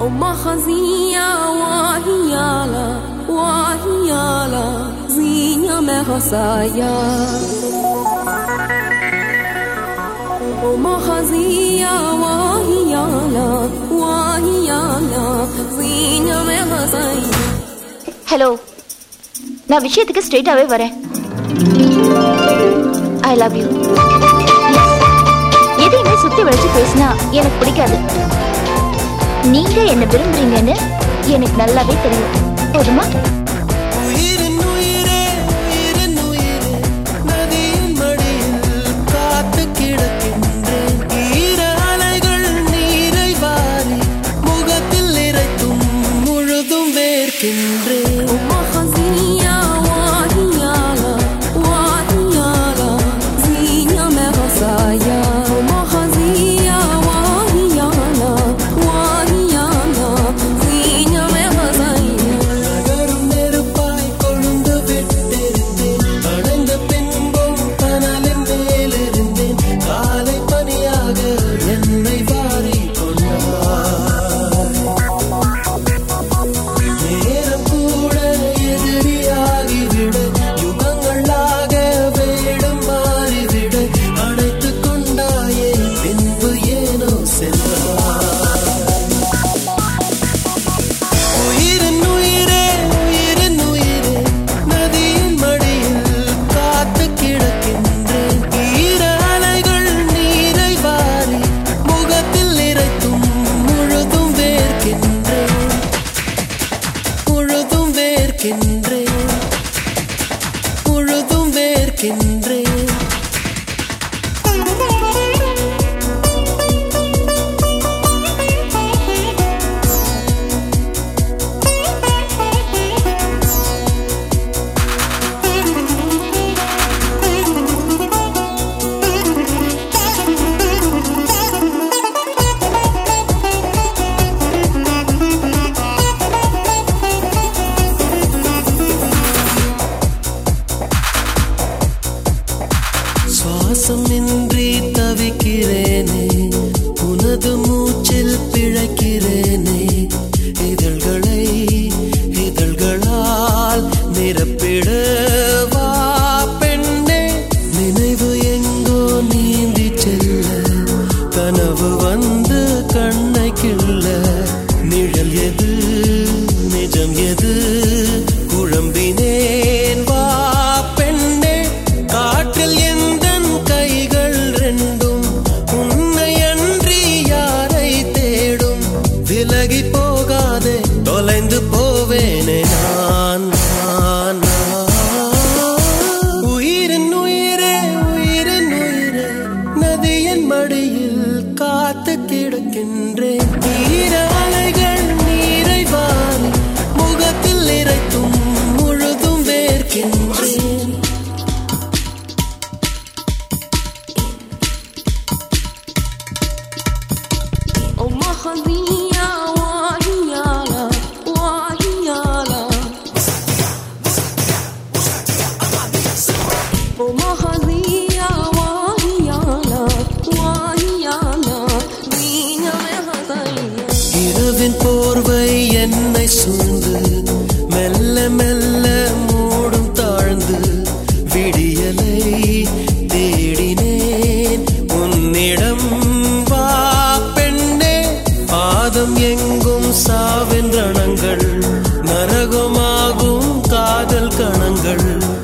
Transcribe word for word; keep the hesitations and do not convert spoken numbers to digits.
أم خزية وهيالا وهيالا زينة مغسايا أم خزية وهيالا وهيالا زينة مغسايا. Hello, நான் விஷயத்துக்கு ஸ்ட்ரெயிட்டாவே வரேன். I love you. எதையுமே சுத்தி வளைச்சு பேசினா எனக்கு பிடிக்காது. நீங்க என்ன விரும்புறீங்கன்னு எனக்கு நல்லாவே தெரியும். போதுமா? சுவாசமின்றி தவிக்கிறேனே, உனது மூச்சில் பிழைக்கிறேனே. இதழ்களை இதழ்களால் நிரப்பிடவா பெண்ணே. நினைவு எங்கோ நீந்தி செல்ல, கனவு வந்து கண்ணை கிள்ள. நிழல் எது நிஜம் எது குழம்பினேன் வா பெண்ணே. காற்றில் எந்தன் கைகள் ரெண்டும் உன்னை அன்றி யாரை தேடும். விலகி போகாதே, தொலைந்து போவேனே நான் நான். உயிரின் உயிரே உயிரின் உயிரே, நதியின் மடியில் காத்து கிடக்கின்றேன். ஈர அலைகள் நீரை வாரி முகத்தில் இறைத்தும் முழுதும் வேர்க்கின்றேன். أم خزية وهيالا وهيالا أم خزية وهيالا وهيالا زينة مغسايا. இரவின் போர்வை என்னை சூழ்ந்து மெல்ல மெல்ல மூடும் தாழ்ந்து. விடியலை தேடினேன் உன்னிடம் வா பெண்ணே. பாதம் எங்கும் சாவின் ரணங்கள், நரகமாகும் காதல் கணங்கள்.